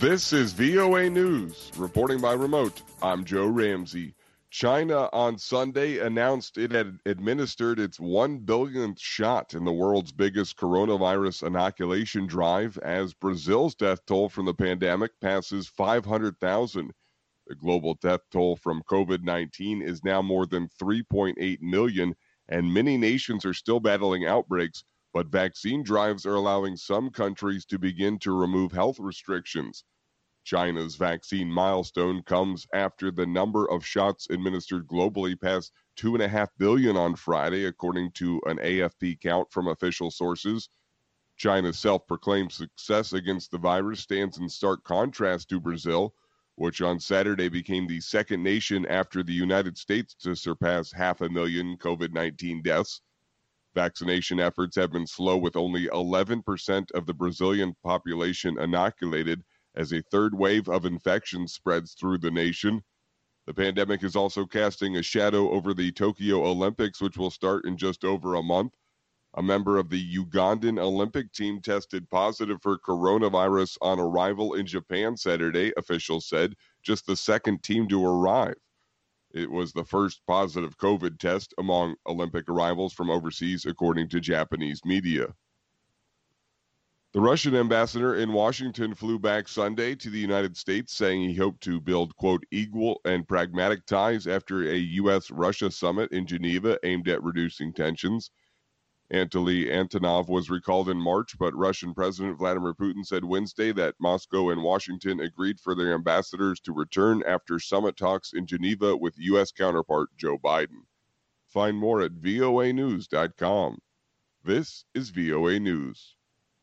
This is VOA News. Reporting by remote, I'm Joe Ramsey. China on Sunday announced it had administered its 1 billionth shot in the world's biggest coronavirus inoculation drive as Brazil's death toll from the pandemic passes 500,000. The global death toll from COVID-19 is now more than 3.8 million, and many nations are still battling outbreaks, but vaccine drives are allowing some countries to begin to remove health restrictions. China's vaccine milestone comes after the number of shots administered globally passed 2.5 billion on Friday, according to an AFP count from official sources. China's self-proclaimed success against the virus stands in stark contrast to Brazil, which on Saturday became the second nation after the United States to surpass 500,000 COVID-19 deaths. Vaccination efforts have been slow, with only 11% of the Brazilian population inoculated as a third wave of infections spreads through the nation. The pandemic is also casting a shadow over the Tokyo Olympics, which will start in just over a month. A member of the Ugandan Olympic team tested positive for coronavirus on arrival in Japan Saturday, officials said, just the second team to arrive. It was the first positive COVID test among Olympic arrivals from overseas, according to Japanese media. The Russian ambassador in Washington flew back Sunday to the United States, saying he hoped to build, quote, equal and pragmatic ties after a U.S.-Russia summit in Geneva aimed at reducing tensions. Anatoly Antonov was recalled in March, but Russian President Vladimir Putin said Wednesday that Moscow and Washington agreed for their ambassadors to return after summit talks in Geneva with U.S. counterpart Joe Biden. Find more at voanews.com. This is VOA News.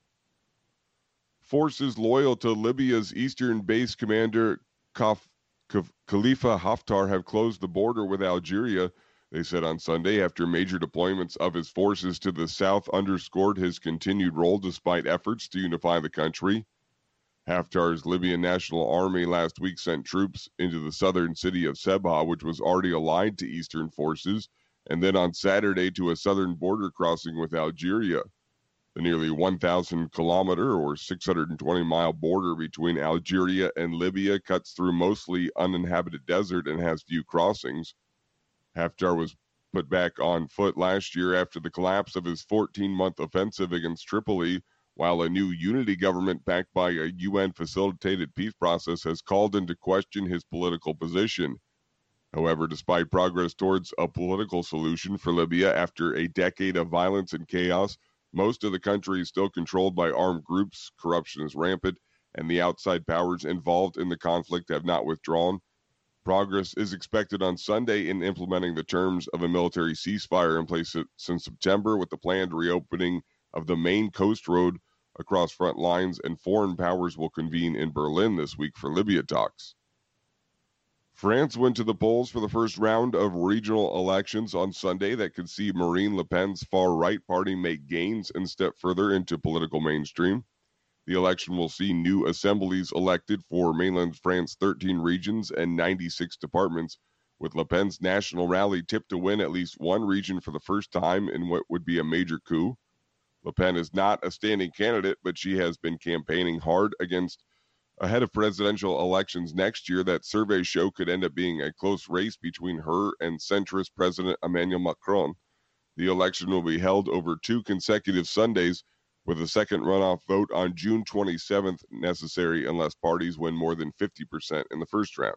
Forces loyal to Libya's eastern base commander Khalifa Haftar have closed the border with Algeria, they said on Sunday, after major deployments of his forces to the south underscored his continued role despite efforts to unify the country. Haftar's Libyan National Army last week sent troops into the southern city of Sebha, which was already allied to eastern forces, and then on Saturday to a southern border crossing with Algeria. The nearly 1,000-kilometer or 620-mile border between Algeria and Libya cuts through mostly uninhabited desert and has few crossings. Haftar was put back on foot last year after the collapse of his 14-month offensive against Tripoli, while a new unity government backed by a UN-facilitated peace process has called into question his political position. However, despite progress towards a political solution for Libya after a decade of violence and chaos, most of the country is still controlled by armed groups, corruption is rampant, and the outside powers involved in the conflict have not withdrawn. Progress is expected on Sunday in implementing the terms of a military ceasefire in place since September, with the planned reopening of the main coast road across front lines, and foreign powers will convene in Berlin this week for Libya talks. France went to the polls for the first round of regional elections on Sunday that could see Marine Le Pen's far-right party make gains and step further into political mainstream. The election will see new assemblies elected for mainland France's 13 regions and 96 departments, with Le Pen's national rally tipped to win at least one region for the first time in what would be a major coup. Le Pen is not a standing candidate, but she has been campaigning hard ahead of presidential elections next year that surveys show could end up being a close race between her and centrist President Emmanuel Macron. The election will be held over 2 consecutive Sundays, with a second runoff vote on June 27th necessary unless parties win more than 50% in the first round.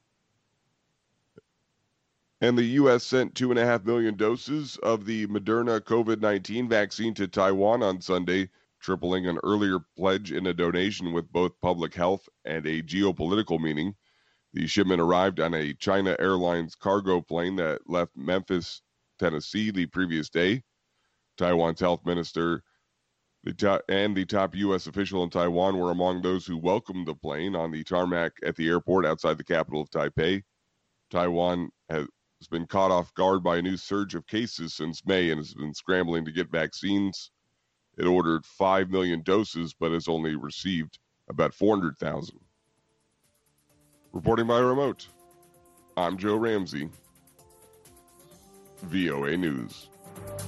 And the U.S. sent 2.5 million doses of the Moderna COVID-19 vaccine to Taiwan on Sunday, tripling an earlier pledge in a donation with both public health and a geopolitical meaning. The shipment arrived on a China Airlines cargo plane that left Memphis, Tennessee the previous day. Taiwan's health minister and the top U.S. official in Taiwan were among those who welcomed the plane on the tarmac at the airport outside the capital of Taipei. Taiwan has been caught off guard by a new surge of cases since May and has been scrambling to get vaccines. It ordered 5 million doses, but has only received about 400,000. Reporting by remote, I'm Joe Ramsey, VOA News.